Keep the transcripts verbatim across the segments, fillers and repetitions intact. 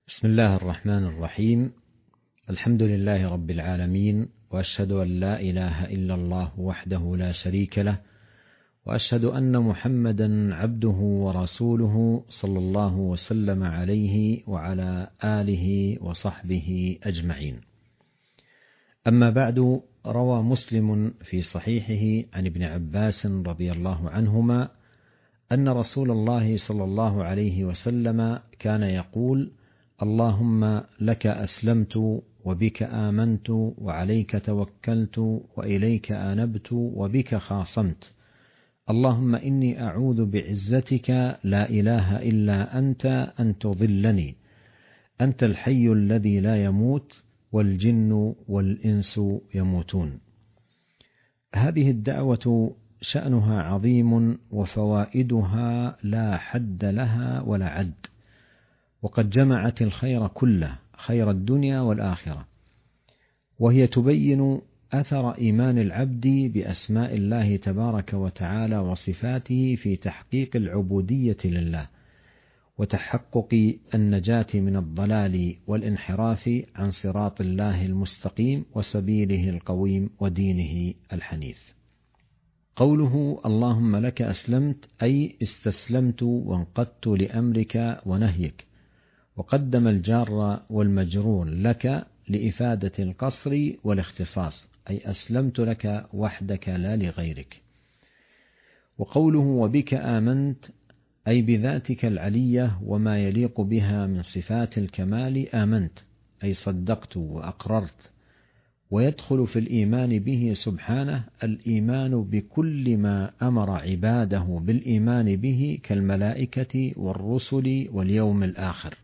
بسم الله الرحمن الرحيم. الحمد لله رب العالمين، وأشهد أن لا إله إلا الله وحده لا شريك له، وأشهد أن محمدا عبده ورسوله صلى الله وسلم عليه وعلى آله وصحبه أجمعين. أما بعد، روى مسلم في صحيحه عن ابن عباس رضي الله عنهما أن رسول الله صلى الله عليه وسلم كان يقول: اللهم لك أسلمت وبك آمنت وعليك توكلت وإليك أنبت وبك خاصمت، اللهم إني أعوذ بعزتك لا إله إلا أنت أن تضلني، أنت الحي الذي لا يموت والجن والإنس يموتون. هذه الدعوة شأنها عظيم وفوائدها لا حد لها ولا عد، وقد جمعت الخير كله، خير الدنيا والآخرة، وهي تبين أثر إيمان العبد بأسماء الله تبارك وتعالى وصفاته في تحقيق العبودية لله وتحقق النجاة من الضلال والانحراف عن صراط الله المستقيم وسبيله القويم ودينه الحنيف. قوله اللهم لك أسلمت أي استسلمت وانقدت لأمرك ونهيك، وقدم الجار والمجرور لك لإفادة القصر والاختصاص، أي أسلمت لك وحدك لا لغيرك. وقوله وبك آمنت أي بذاتك العلية وما يليق بها من صفات الكمال آمنت، أي صدقت وأقررت. ويدخل في الإيمان به سبحانه الإيمان بكل ما أمر عباده بالإيمان به كالملائكة والرسل واليوم الآخر.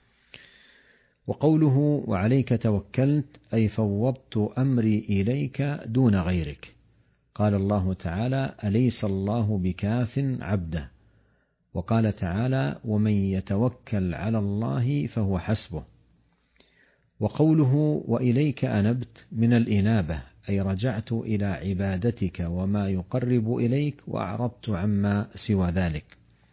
وقوله وعليك توكلت أي فوضت أمري إليك دون غيرك. قال الله تعالى: أليس الله بكاف عبده. وقال تعالى: ومن يتوكل على الله فهو حسبه. وقوله وإليك أنبت من الإنابة أي رجعت إلى عبادتك وما يقرب إليك وأعرضت عما سوى ذلك.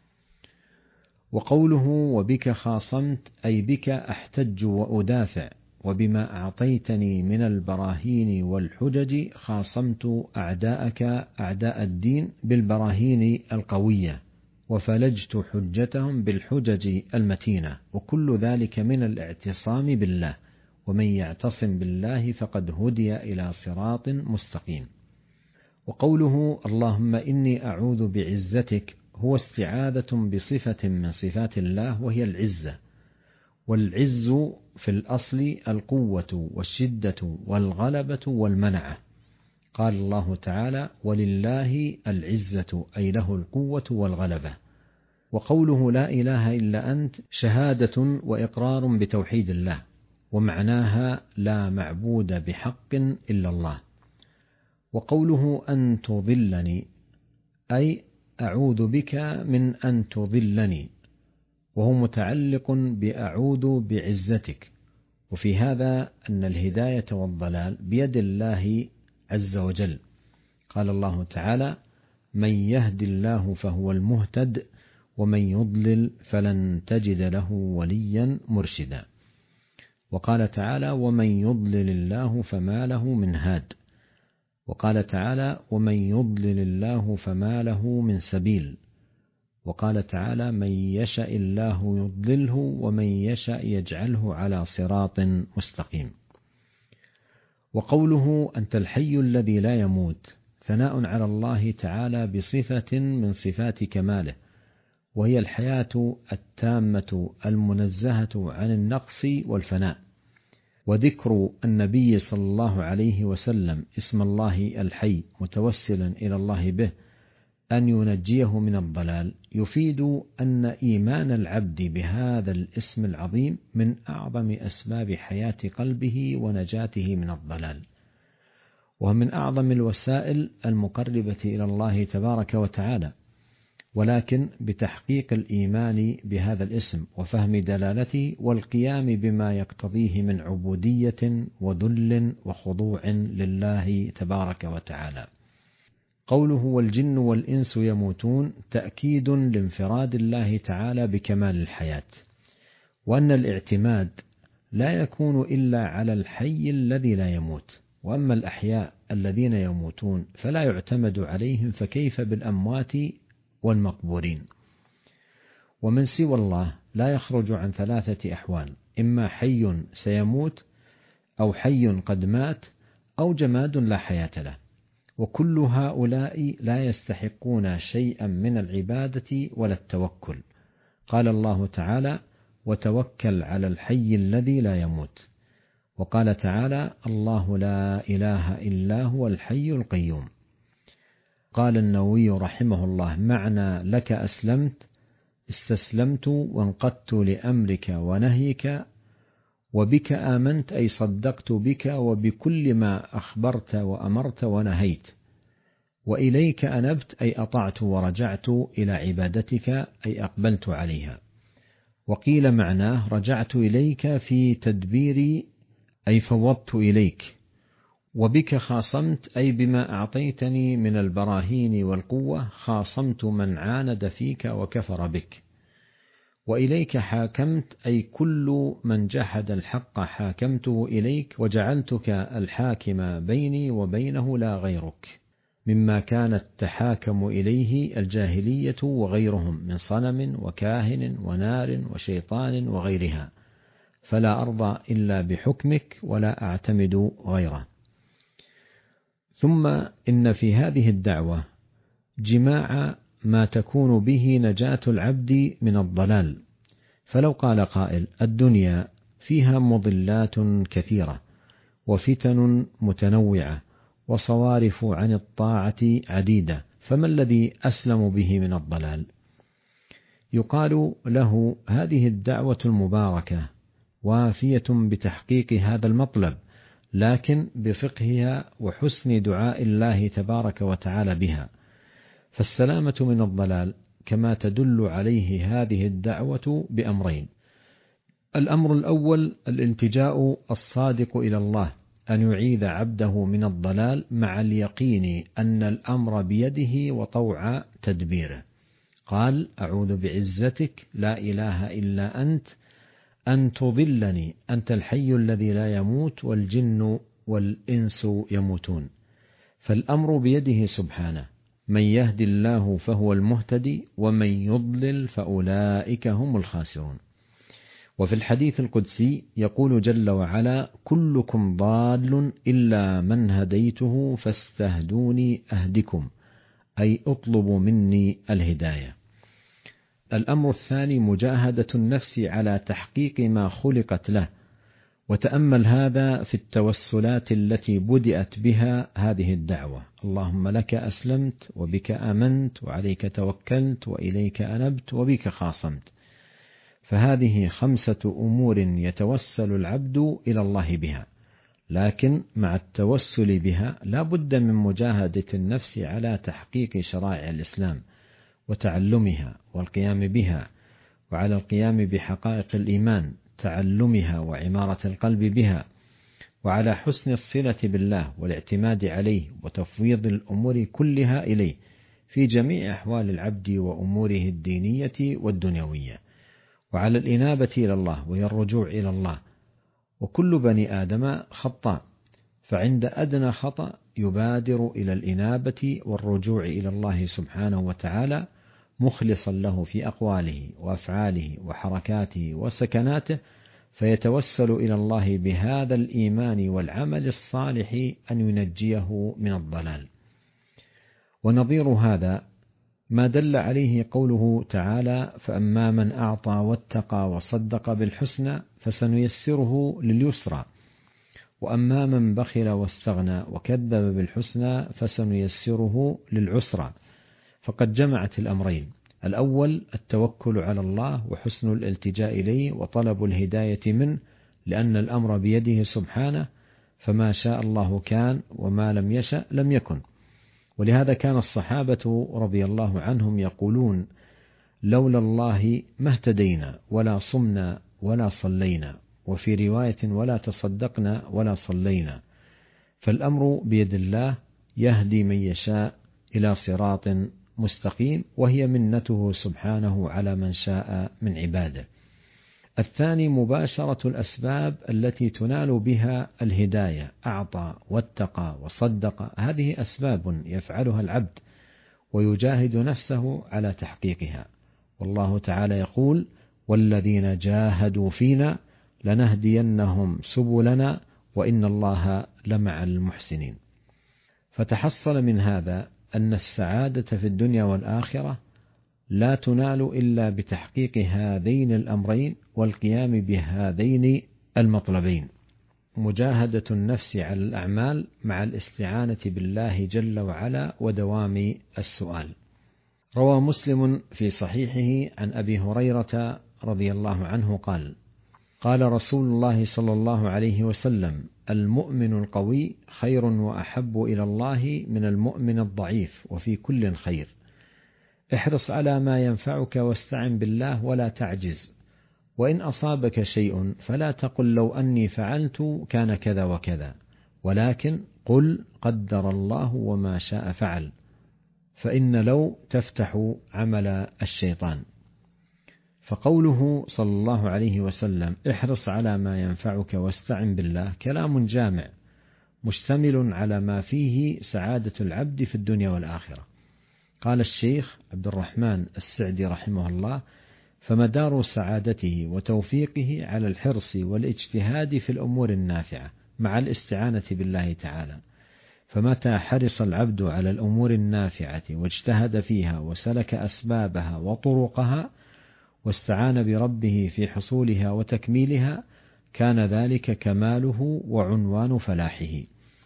وقوله وبك خاصمت أي بك أحتج وأدافع، وبما أعطيتني من البراهين والحجج خاصمت أعداءك أعداء الدين بالبراهين القوية، وفلجت حجتهم بالحجج المتينة، وكل ذلك من الاعتصام بالله، ومن يعتصم بالله فقد هدي إلى صراط مستقيم. وقوله اللهم إني أعوذ بعزتك هو استعاذة بصفة من صفات الله وهي العزة، والعز في الأصل القوة والشدة والغلبة والمنعة. قال الله تعالى: ولله العزة أي له القوة والغلبة. وقوله لا إله إلا أنت شهادة وإقرار بتوحيد الله، ومعناها لا معبود بحق إلا الله. وقوله أن تضلني أي أعوذ بك من أن تضلني، وهو متعلق بأعوذ بعزتك. وفي هذا أن الهداية والضلال بيد الله عز وجل. قال الله تعالى: من يهد الله فهو المهتد ومن يضلل فلن تجد له وليا مرشدا. وقال تعالى: ومن يضلل الله فما له من هاد. وقال تعالى: ومن يضلل الله فما له من سبيل. وقال تعالى: من يشاء الله يضلله ومن يشاء يجعله على صراط مستقيم. وقوله أنت الحي الذي لا يموت ثناء على الله تعالى بصفة من صفات كماله، وهي الحياة التامة المنزهة عن النقص والفناء. وذكر النبي صلى الله عليه وسلم اسم الله الحي متوسلا إلى الله به أن ينجيه من الضلال يفيد أن إيمان العبد بهذا الاسم العظيم من أعظم أسباب حياة قلبه ونجاته من الضلال، ومن أعظم الوسائل المقربة إلى الله تبارك وتعالى، ولكن بتحقيق الإيمان بهذا الاسم وفهم دلالته والقيام بما يقتضيه من عبودية وذل وخضوع لله تبارك وتعالى. قوله والجن والإنس يموتون تأكيد لانفراد الله تعالى بكمال الحياة، وأن الاعتماد لا يكون إلا على الحي الذي لا يموت، وأما الأحياء الذين يموتون فلا يعتمد عليهم، فكيف بالأموات والمقبورين؟ ومن سوى الله لا يخرج عن ثلاثة أحوال: إما حي سيموت، أو حي قد مات، أو جماد لا حياة له، وكل هؤلاء لا يستحقون شيئا من العبادة ولا التوكل. قال الله تعالى: وتوكل على الحي الذي لا يموت. وقال تعالى: الله لا إله إلا هو الحي القيوم. قال النووي رحمه الله: معنى لك أسلمت استسلمت وانقدت لأمرك ونهيك، وبك آمنت أي صدقت بك وبكل ما أخبرت وأمرت ونهيت، وإليك أنبت أي أطعت ورجعت إلى عبادتك أي أقبلت عليها. وقيل معناه: رجعت إليك في تدبيري أي فوضت إليك، وبك خاصمت أي بما أعطيتني من البراهين والقوة خاصمت من عاند فيك وكفر بك، وإليك حاكمت أي كل من جحد الحق حاكمته إليك، وجعلتك الحاكم بيني وبينه لا غيرك، مما كانت تحاكم إليه الجاهلية وغيرهم من صنم وكاهن ونار وشيطان وغيرها، فلا أرضى إلا بحكمك ولا أعتمد غيره. ثم إن في هذه الدعوة جماع ما تكون به نجاة العبد من الضلال. فلو قال قائل: الدنيا فيها مضلات كثيرة وفتن متنوعة وصوارف عن الطاعة عديدة، فما الذي أسلم به من الضلال؟ يقال له: هذه الدعوة المباركة وافية بتحقيق هذا المطلب، لكن بفقهها وحسن دعاء الله تبارك وتعالى بها. فالسلامة من الضلال كما تدل عليه هذه الدعوة بأمرين: الأمر الأول الالتجاء الصادق إلى الله أن يعيذ عبده من الضلال مع اليقين أن الأمر بيده وطوع تدبيره. قال: أعوذ بعزتك لا إله إلا أنت أن تضلني، أنت الحي الذي لا يموت والجن والإنس يموتون. فالأمر بيده سبحانه، من يهدي الله فهو المهتدي ومن يضلل فأولئك هم الخاسرون. وفي الحديث القدسي يقول جل وعلا: كلكم ضال إلا من هديته فاستهدوني أهدكم، أي اطلبوا مني الهداية. الأمر الثاني مجاهدة النفس على تحقيق ما خلقت له، وتأمل هذا في التوسلات التي بدأت بها هذه الدعوة: اللهم لك أسلمت وبك آمنت وعليك توكلت وإليك أنبت وبك خاصمت. فهذه خمسة أمور يتوسل العبد إلى الله بها، لكن مع التوسل بها لا بد من مجاهدة النفس على تحقيق شرائع الإسلام وتعلمها والقيام بها، وعلى القيام بحقائق الإيمان تعلمها وعمارة القلب بها، وعلى حسن الصلة بالله والاعتماد عليه وتفويض الأمور كلها إليه في جميع أحوال العبد وأموره الدينية والدنيوية، وعلى الإنابة إلى الله وهي الرجوع إلى الله. وكل بني آدم خطاء، فعند أدنى خطأ يبادر إلى الإنابة والرجوع إلى الله سبحانه وتعالى مخلصا له في أقواله وأفعاله وحركاته وسكناته، فيتوسل إلى الله بهذا الإيمان والعمل الصالح أن ينجيه من الضلال. ونظير هذا ما دل عليه قوله تعالى: فأما من أعطى واتقى وصدق بالحسنى فسنيسره لليسرى، وأما من بخل واستغنى وكذب بالحسنى فسنيسره للعسرى. فقد جمعت الأمرين: الأول التوكل على الله وحسن الالتجاء إليه وطلب الهداية منه، لأن الأمر بيده سبحانه، فما شاء الله كان وما لم يشأ لم يكن. ولهذا كان الصحابة رضي الله عنهم يقولون: لولا الله ما اهتدينا ولا صمنا ولا صلينا، وفي رواية ولا تصدقنا ولا صلينا. فالأمر بيد الله يهدي من يشاء إلى صراط مستقيم، وهي منته سبحانه على من شاء من عباده. الثاني مباشرة الأسباب التي تنال بها الهداية، أعطى واتقى وصدق، هذه أسباب يفعلها العبد ويجاهد نفسه على تحقيقها. والله تعالى يقول: والذين جاهدوا فينا لنهدينهم سبلنا وإن الله لمع المحسنين. فتحصل من هذا أن السعادة في الدنيا والآخرة لا تنال إلا بتحقيق هذين الأمرين والقيام بهذين المطلبين: مجاهدة النفس على الأعمال مع الاستعانة بالله جل وعلا ودوام السؤال. روى مسلم في صحيحه عن أبي هريرة رضي الله عنه قال: قال رسول الله صلى الله عليه وسلم: المؤمن القوي خير وأحب إلى الله من المؤمن الضعيف وفي كل خير. احرص على ما ينفعك واستعن بالله ولا تعجز، وإن أصابك شيء فلا تقل لو أني فعلت كان كذا وكذا، ولكن قل قدر الله وما شاء فعل، فإن لو تفتح عمل الشيطان. فقوله صلى الله عليه وسلم: احرص على ما ينفعك واستعن بالله كلام جامع مشتمل على ما فيه سعادة العبد في الدنيا والآخرة. قال الشيخ عبد الرحمن السعدي رحمه الله: فمدار سعادته وتوفيقه على الحرص والاجتهاد في الأمور النافعة مع الاستعانة بالله تعالى. فمتى حرص العبد على الأمور النافعة واجتهد فيها وسلك أسبابها وطرقها واستعان بربه في حصولها وتكميلها، كان ذلك كماله وعنوان فلاحه.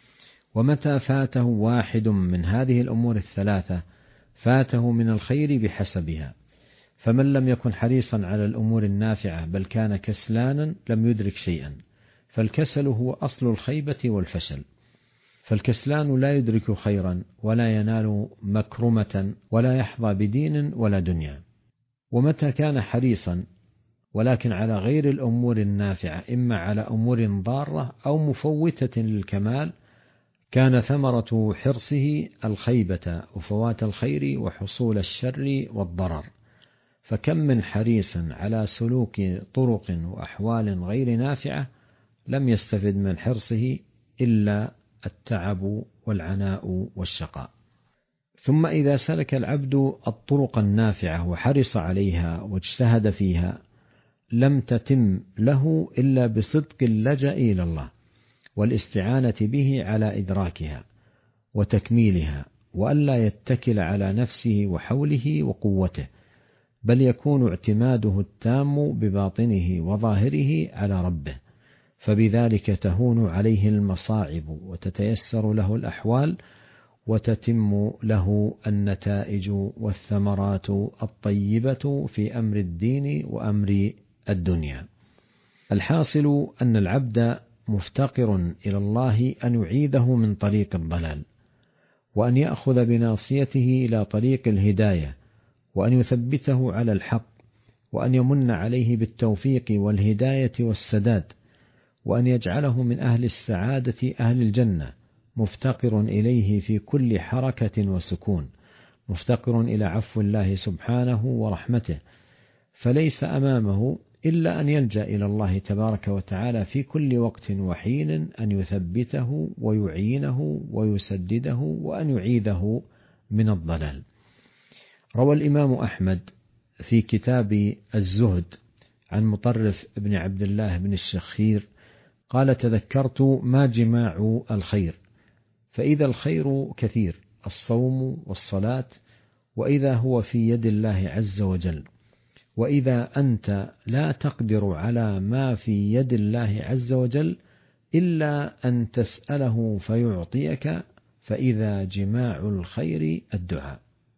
ومتى فاته واحد من هذه الأمور الثلاثة فاته من الخير بحسبها. فمن لم يكن حريصا على الأمور النافعة بل كان كسلانا لم يدرك شيئا، فالكسل هو أصل الخيبة والفشل. فالكسلان لا يدرك خيرا ولا ينال مكرمة ولا يحظى بدين ولا دنيا. ومتى كان حريصا ولكن على غير الأمور النافعة، إما على أمور ضارة أو مفوتة للكمال، كان ثمرة حرصه الخيبة وفوات الخير وحصول الشر والضرر. فكم من حريص على سلوك طرق وأحوال غير نافعة لم يستفد من حرصه إلا التعب والعناء والشقاء. ثم إذا سلك العبد الطرق النافعة وحرص عليها واجتهد فيها، لم تتم له إلا بصدق اللجأ إلى الله والاستعانة به على إدراكها وتكميلها، وألا يتكل على نفسه وحوله وقوته، بل يكون اعتماده التام بباطنه وظاهره على ربه، فبذلك تهون عليه المصاعب وتتيسر له الأحوال وتتم له النتائج والثمرات الطيبة في أمر الدين وأمر الدنيا. الحاصل أن العبد مفتقر إلى الله أن يعيده من طريق الضلال، وأن يأخذ بناصيته إلى طريق الهداية، وأن يثبته على الحق، وأن يمن عليه بالتوفيق والهداية والسداد، وأن يجعله من أهل السعادة أهل الجنة، مفتقر إليه في كل حركة وسكون، مفتقر إلى عفو الله سبحانه ورحمته، فليس أمامه إلا أن يلجأ إلى الله تبارك وتعالى في كل وقت وحين أن يثبته ويعينه ويسدده وأن يعيده من الضلال. روى الإمام أحمد في كتاب الزهد عن مطرف بن عبد الله بن الشخير قال: تذكرت ما جماع الخير، فإذا الخير كثير الصوم والصلاة، وإذا هو في يد الله عز وجل، وإذا أنت لا تقدر على ما في يد الله عز وجل إلا أن تسأله فيعطيك، فإذا جماع الخير الدعاء.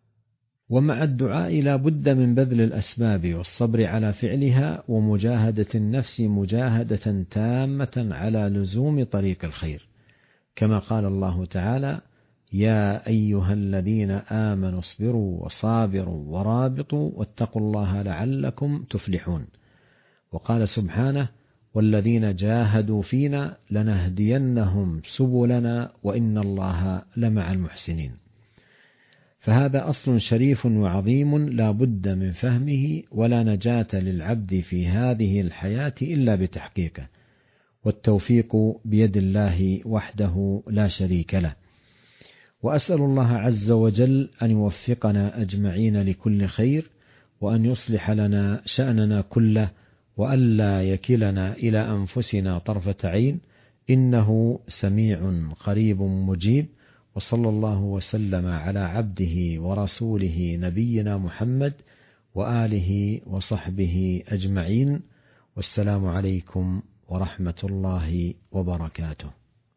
ومع الدعاء لا بد من بذل الأسباب والصبر على فعلها، ومجاهدة النفس مجاهدة تامة على لزوم طريق الخير، كما قال الله تعالى: يا أيها الذين آمنوا اصبروا وصابروا ورابطوا واتقوا الله لعلكم تفلحون. وقال سبحانه: والذين جاهدوا فينا لنهدينهم سبلنا وإن الله لمع المحسنين. فهذا أصل شريف وعظيم لا بد من فهمه، ولا نجاة للعبد في هذه الحياة إلا بتحقيقه، والتوفيق بيد الله وحده لا شريك له. وأسأل الله عز وجل أن يوفقنا أجمعين لكل خير، وأن يصلح لنا شأننا كله، وألا يكلنا إلى أنفسنا طرفة عين، إنه سميع قريب مجيب. وصلى الله وسلم على عبده ورسوله نبينا محمد وآله وصحبه أجمعين، والسلام عليكم ورحمة الله وبركاته.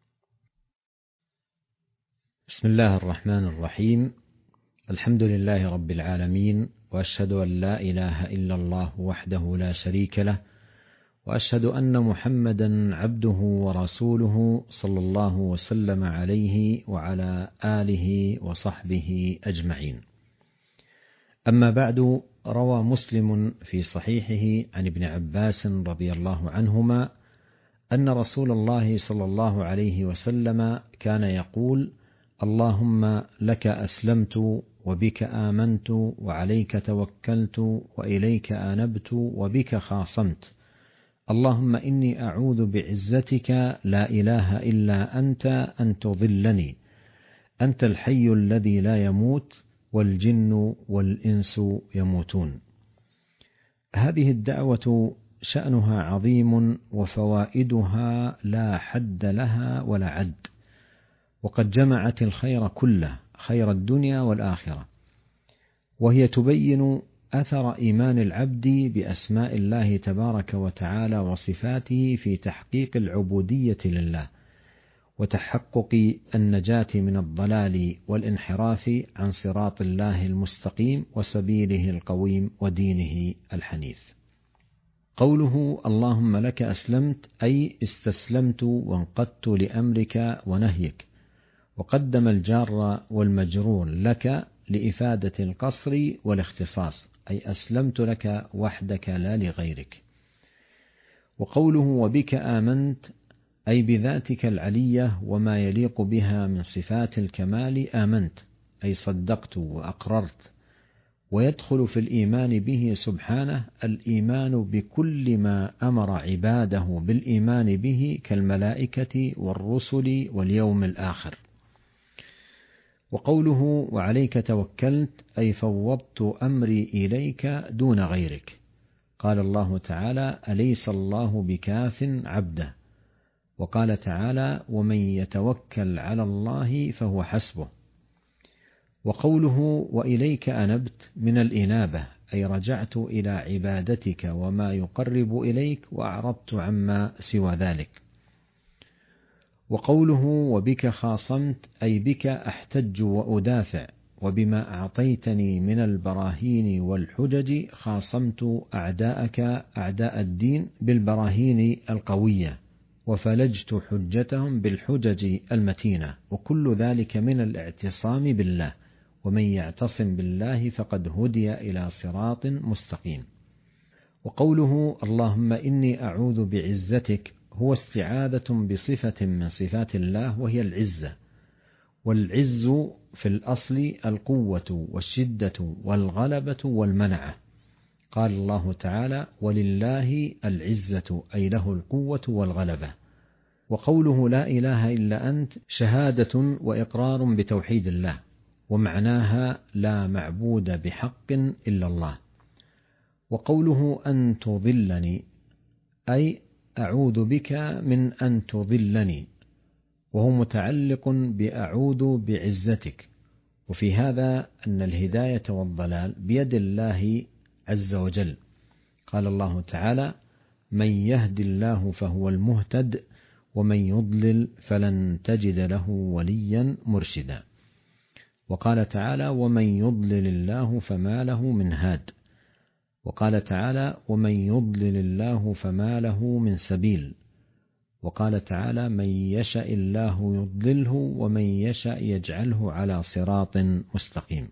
بسم الله الرحمن الرحيم. الحمد لله رب العالمين، وأشهد أن لا إله إلا الله وحده لا شريك له، وأشهد أن محمدا عبده ورسوله صلى الله وسلم عليه وعلى آله وصحبه أجمعين. أما بعد، روى مسلم في صحيحه عن ابن عباس رضي الله عنهما أن رسول الله صلى الله عليه وسلم كان يقول: اللهم لك أسلمت وبك آمنت وعليك توكلت وإليك أنبت وبك خاصمت، اللهم إني أعوذ بعزتك لا إله إلا أنت أن تضلني، أنت الحي الذي لا يموت والجن والإنس يموتون. هذه الدعوة شأنها عظيم، وفوائدها لا حد لها ولا عد، وقد جمعت الخير كله، خير الدنيا والآخرة، وهي تبين أثر إيمان العبد بأسماء الله تبارك وتعالى وصفاته في تحقيق العبودية لله، وتحقق النجاة من الضلال والانحراف عن صراط الله المستقيم وسبيله القويم ودينه الحنيف. قوله اللهم لك أسلمت أي استسلمت وانقدت لأمرك ونهيك، وقدم الجار والمجرور لك لإفادة القصر والاختصاص، أي أسلمت لك وحدك لا لغيرك. وقوله وبك آمنت أي بذاتك العلية وما يليق بها من صفات الكمال آمنت، أي صدقت وأقررت. ويدخل في الإيمان به سبحانه الإيمان بكل ما أمر عباده بالإيمان به كالملائكة والرسل واليوم الآخر. وقوله وعليك توكلت أي فوضت أمري إليك دون غيرك. قال الله تعالى: أليس الله بكاف عبده. وقال تعالى: ومن يتوكل على الله فهو حسبه. وقوله وإليك أنبت من الإنابة أي رجعت إلى عبادتك وما يقرب إليك وأعرضت عما سوى ذلك. وقوله وبك خاصمت أي بك أحتج وأدافع، وبما أعطيتني من البراهين والحجج خاصمت أعداءك أعداء الدين بالبراهين القوية، وفلجت حجتهم بالحجج المتينة، وكل ذلك من الاعتصام بالله، ومن يعتصم بالله فقد هدي إلى صراط مستقيم. وقوله اللهم إني أعوذ بعزتك هو استعاذة بصفة من صفات الله وهي العزة، والعز في الأصل القوة والشدة والغلبة والمنعة. قال الله تعالى: ولله العزة أي له القوة والغلبة. وقوله لا إله إلا أنت شهادة وإقرار بتوحيد الله، ومعناها لا معبود بحق إلا الله. وقوله أن تضلني أي أعوذ بك من أن تضلني، وهو متعلق بأعوذ بعزتك. وفي هذا أن الهداية والضلال بيد الله عز وجل. قال الله تعالى: من يهد الله فهو المهتد ومن يضلل فلن تجد له وليا مرشدا. وقال تعالى: ومن يضلل الله فما له من هاد. وقال تعالى: ومن يضلل الله فما له من سبيل. وقال تعالى: من يشاء الله يضلله ومن يشاء يجعله على صراط مستقيم.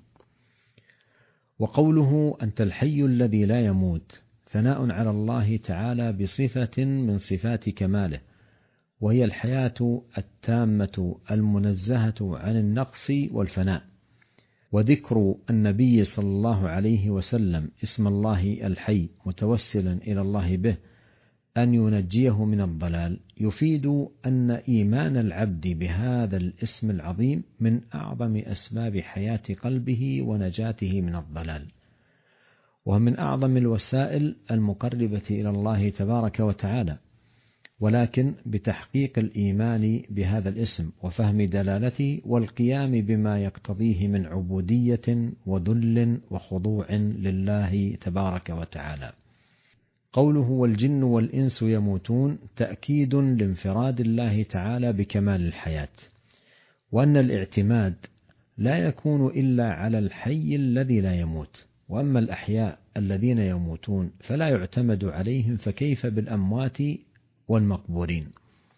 وقوله أنت الحي الذي لا يموت ثناء على الله تعالى بصفة من صفات كماله، وهي الحياة التامة المنزهة عن النقص والفناء. وذكر النبي صلى الله عليه وسلم اسم الله الحي متوسلا إلى الله به أن ينجيه من الضلال يفيد أن إيمان العبد بهذا الاسم العظيم من أعظم أسباب حياة قلبه ونجاته من الضلال، ومن أعظم الوسائل المقربة إلى الله تبارك وتعالى، ولكن بتحقيق الإيمان بهذا الاسم وفهم دلالته والقيام بما يقتضيه من عبودية وذل وخضوع لله تبارك وتعالى. قوله والجن والإنس يموتون تأكيد لانفراد الله تعالى بكمال الحياة، وأن الاعتماد لا يكون إلا على الحي الذي لا يموت، وأما الأحياء الذين يموتون فلا يعتمد عليهم، فكيف بالأموات والمقبورين؟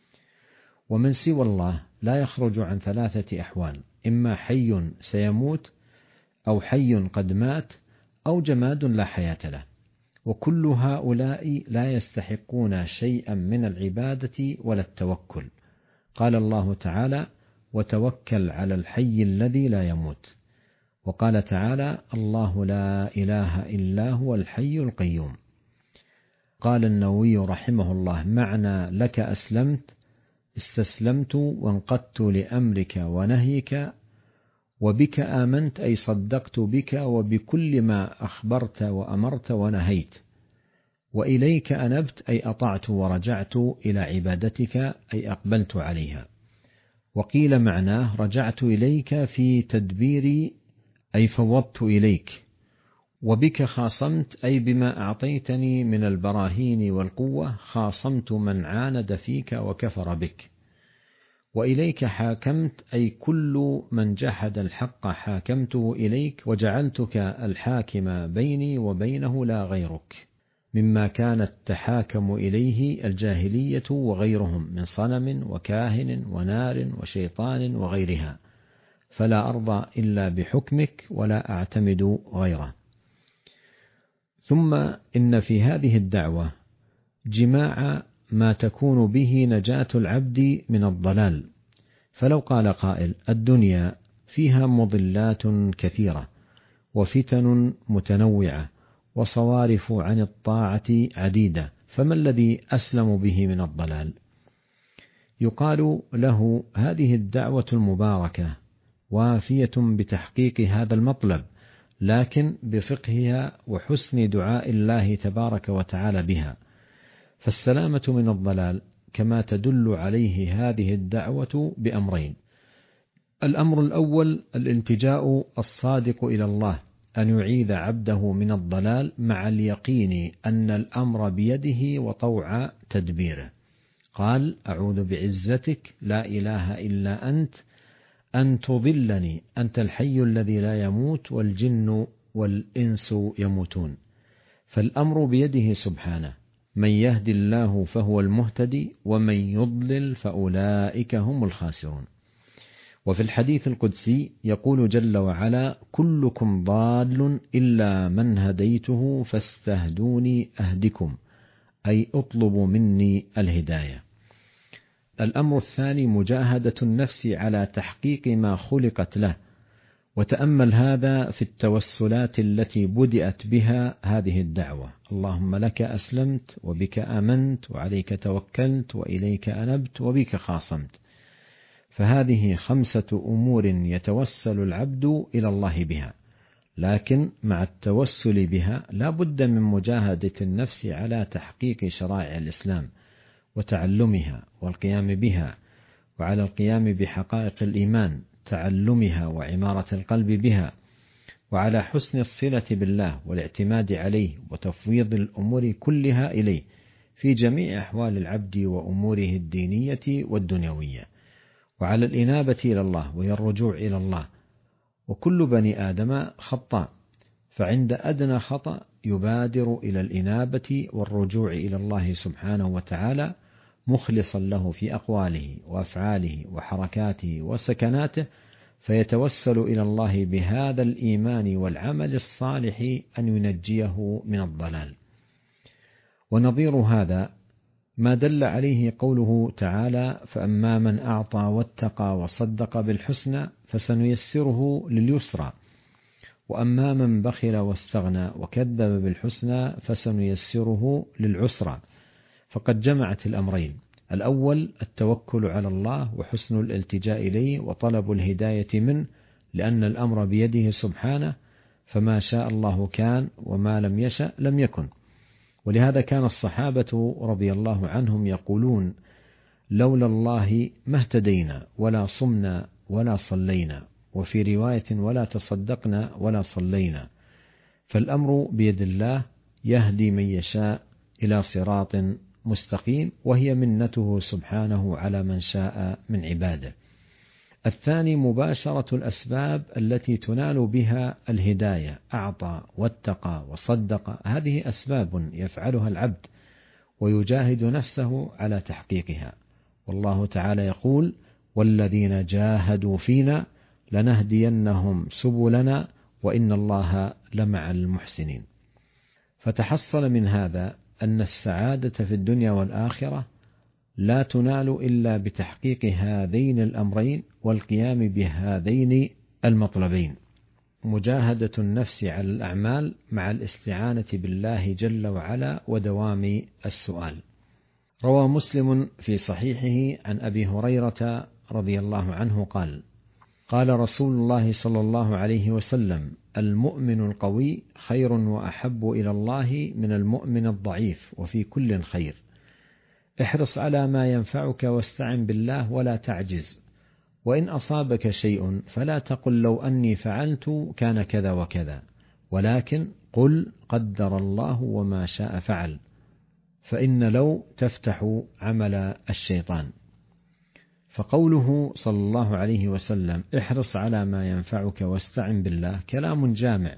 ومن سوى الله لا يخرج عن ثلاثة أحوال: إما حي سيموت، أو حي قد مات، أو جماد لا حياة له، وكل هؤلاء لا يستحقون شيئا من العبادة ولا التوكل. قال الله تعالى: وتوكل على الحي الذي لا يموت. وقال تعالى: الله لا إله إلا هو الحي القيوم. قال النووي رحمه الله: معنى لك أسلمت استسلمت وانقدت لأمرك ونهيك، وبك آمنت أي صدقت بك وبكل ما أخبرت وأمرت ونهيت، وإليك أنبت أي أطعت ورجعت إلى عبادتك أي أقبلت عليها. وقيل معناه رجعت إليك في تدبيري أي فوضت إليك، وبك خاصمت أي بما أعطيتني من البراهين والقوة خاصمت من عاند فيك وكفر بك، وإليك حاكمت أي كل من جحد الحق حاكمته إليك وجعلتك الحاكم بيني وبينه لا غيرك، مما كانت تحاكم إليه الجاهلية وغيرهم من صنم وكاهن ونار وشيطان وغيرها، فلا أرضى إلا بحكمك ولا أعتمد غيره. ثم إن في هذه الدعوة جماع ما تكون به نجاة العبد من الضلال، فلو قال قائل: الدنيا فيها مضلات كثيرة وفتن متنوعة وصوارف عن الطاعة عديدة، فما الذي أسلم به من الضلال؟ يقال له: هذه الدعوة المباركة وافية بتحقيق هذا المطلب، لكن بفقهها وحسن دعاء الله تبارك وتعالى بها، فالسلامة من الضلال كما تدل عليه هذه الدعوة بأمرين: الأمر الأول الالتجاء الصادق إلى الله أن يعيذ عبده من الضلال مع اليقين أن الأمر بيده وطوع تدبيره. قال: أعوذ بعزتك لا إله إلا أنت أن تضلني أنت الحي الذي لا يموت والجن والإنس يموتون. فالأمر بيده سبحانه، من يهدي الله فهو المهتدي ومن يضلل فأولئك هم الخاسرون. وفي الحديث القدسي يقول جل وعلا: كلكم ضال إلا من هديته فاستهدوني أهدكم، أي اطلبوا مني الهداية. الأمر الثاني مجاهدة النفس على تحقيق ما خلقت له، وتأمل هذا في التوسلات التي بدأت بها هذه الدعوة: اللهم لك أسلمت وبك آمنت وعليك توكلت وإليك أنبت وبك خاصمت. فهذه خمسة أمور يتوسل العبد إلى الله بها، لكن مع التوسل بها لا بد من مجاهدة النفس على تحقيق شرائع الإسلام وتعلمها والقيام بها، وعلى القيام بحقائق الإيمان تعلمها وعمارة القلب بها، وعلى حسن الصلة بالله والاعتماد عليه وتفويض الأمور كلها إليه في جميع أحوال العبد وأموره الدينية والدنيوية، وعلى الإنابة إلى الله وهي الرجوع إلى الله. وكل بني آدم خطاء، فعند أدنى خطأ يبادر إلى الإنابة والرجوع إلى الله سبحانه وتعالى مخلصا له في أقواله وأفعاله وحركاته وسكناته، فيتوسل إلى الله بهذا الإيمان والعمل الصالح أن ينجيه من الضلال. ونظير هذا ما دل عليه قوله تعالى: فأما من أعطى واتقى وصدق بالحسنى فسنيسره لليسرى، وأما من بخل واستغنى وكذب بالحسنى فسنيسره للعسرى. فقد جمعت الأمرين: الأول التوكل على الله وحسن الالتجاء إليه وطلب الهداية منه، لأن الأمر بيده سبحانه، فما شاء الله كان وما لم يشأ لم يكن. ولهذا كان الصحابة رضي الله عنهم يقولون: لولا الله ما اهتدينا ولا صمنا ولا صلينا، وفي رواية ولا تصدقنا ولا صلينا. فالأمر بيد الله، يهدي من يشاء إلى صراط مستقيم، وهي منته سبحانه على من شاء من عباده. الثاني مباشرة الأسباب التي تنال بها الهداية: أعطى واتقى وصدق، هذه أسباب يفعلها العبد ويجاهد نفسه على تحقيقها. والله تعالى يقول: والذين جاهدوا فينا لنهدينهم سبلنا وإن الله لمع المحسنين. فتحصل من هذا أن السعادة في الدنيا والآخرة لا تنال إلا بتحقيق هذين الأمرين والقيام بهذين المطلبين: مجاهدة النفس على الأعمال مع الاستعانة بالله جل وعلا ودوام السؤال. روى مسلم في صحيحه عن أبي هريرة رضي الله عنه قال: قال رسول الله صلى الله عليه وسلم: المؤمن القوي خير وأحب إلى الله من المؤمن الضعيف، وفي كل خير. احرص على ما ينفعك واستعن بالله ولا تعجز، وإن أصابك شيء فلا تقل لو أني فعلت كان كذا وكذا، ولكن قل قدر الله وما شاء فعل، فإن لو تفتح عمل الشيطان. فقوله صلى الله عليه وسلم: احرص على ما ينفعك واستعن بالله، كلام جامع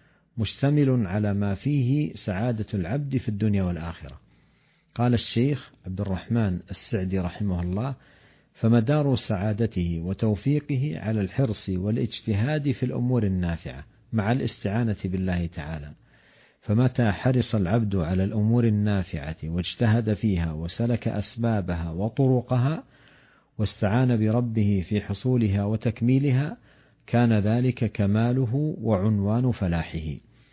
مشتمل على ما فيه سعادة العبد في الدنيا والآخرة. قال الشيخ عبد الرحمن السعدي رحمه الله: فمدار سعادته وتوفيقه على الحرص والاجتهاد في الأمور النافعة مع الاستعانة بالله تعالى. فمتى حرص العبد على الأمور النافعة واجتهد فيها وسلك أسبابها وطرقها واستعان بربه في حصولها وتكميلها، كان ذلك كماله وعنوان فلاحه.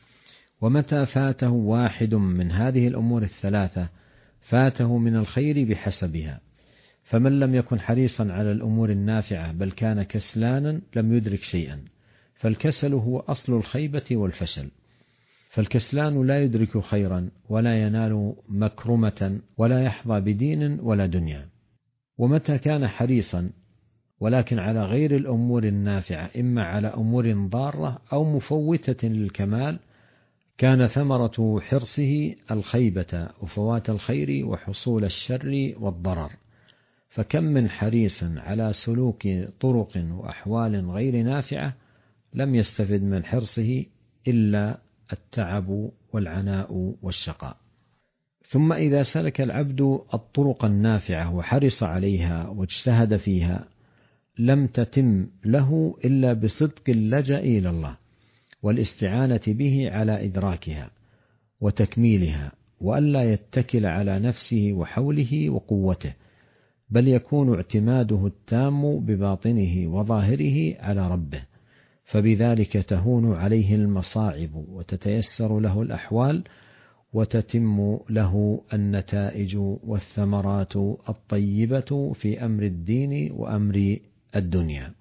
ومتى فاته واحد من هذه الأمور الثلاثة فاته من الخير بحسبها. فمن لم يكن حريصا على الأمور النافعة بل كان كسلانا لم يدرك شيئا، فالكسل هو أصل الخيبة والفشل. فالكسلان لا يدرك خيرا ولا ينال مكرمة ولا يحظى بدين ولا دنيا. ومتى كان حريصا ولكن على غير الأمور النافعة، إما على أمور ضارة أو مفوتة للكمال، كان ثمرة حرصه الخيبة وفوات الخير وحصول الشر والضرر. فكم من حريص على سلوك طرق وأحوال غير نافعة لم يستفد من حرصه إلا التعب والعناء والشقاء. ثم إذا سلك العبد الطرق النافعة وحرص عليها واجتهد فيها، لم تتم له إلا بصدق اللجأ إلى الله والاستعانة به على إدراكها وتكميلها، وألا يتكل على نفسه وحوله وقوته، بل يكون اعتماده التام بباطنه وظاهره على ربه. فبذلك تهون عليه المصاعب وتتيسر له الأحوال وتتم له النتائج والثمرات الطيبة في أمر الدين وأمر الدنيا.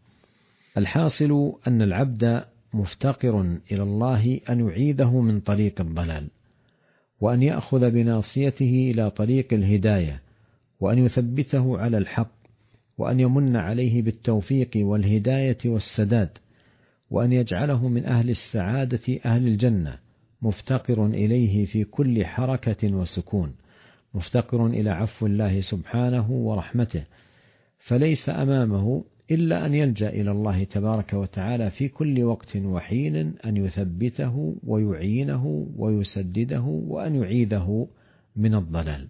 الحاصل أن العبد مفتقر إلى الله أن يعيده من طريق الضلال، وأن يأخذ بناصيته إلى طريق الهداية، وأن يثبته على الحق، وأن يمن عليه بالتوفيق والهداية والسداد، وأن يجعله من أهل السعادة أهل الجنة، مفتقر إليه في كل حركة وسكون، مفتقر إلى عفو الله سبحانه ورحمته، فليس أمامه إلا أن يلجأ إلى الله تبارك وتعالى في كل وقت وحين أن يثبته ويعينه ويسدده وأن يعيده من الضلال.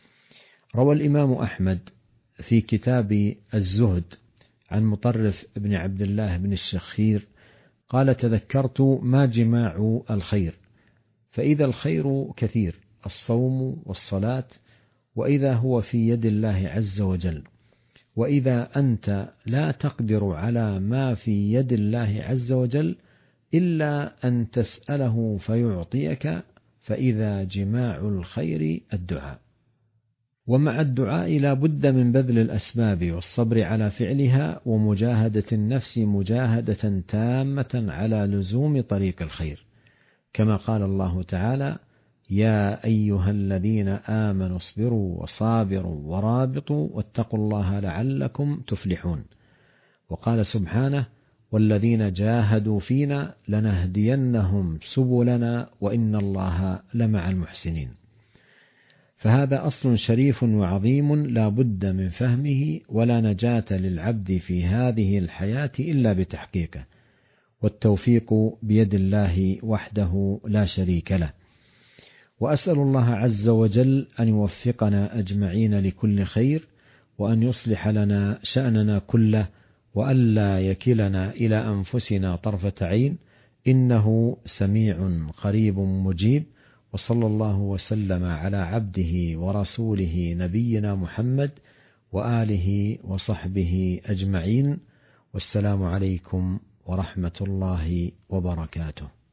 روى الإمام أحمد في كتاب الزهد عن مطرف بن عبد الله بن الشخير قال: تذكرت ما جماع الخير، فإذا الخير كثير الصوم والصلاة، وإذا هو في يد الله عز وجل، وإذا أنت لا تقدر على ما في يد الله عز وجل، إلا أن تسأله فيعطيك، فإذا جماع الخير الدعاء. ومع الدعاء لا بد من بذل الأسباب والصبر على فعلها، ومجاهدة النفس مجاهدة تامة على لزوم طريق الخير، كما قال الله تعالى: يا أيها الذين آمنوا اصبروا وصابروا ورابطوا واتقوا الله لعلكم تفلحون. وقال سبحانه: والذين جاهدوا فينا لنهدينهم سبلنا وإن الله لمع المحسنين. فهذا أصل شريف وعظيم لا بد من فهمه، ولا نجاة للعبد في هذه الحياة إلا بتحقيقه، والتوفيق بيد الله وحده لا شريك له. وأسأل الله عز وجل أن يوفقنا أجمعين لكل خير، وأن يصلح لنا شأننا كله، وألا يكلنا إلى أنفسنا طرفة عين، إنه سميع قريب مجيب. وصلى الله وسلم على عبده ورسوله نبينا محمد وآله وصحبه أجمعين، والسلام عليكم ورحمة الله وبركاته.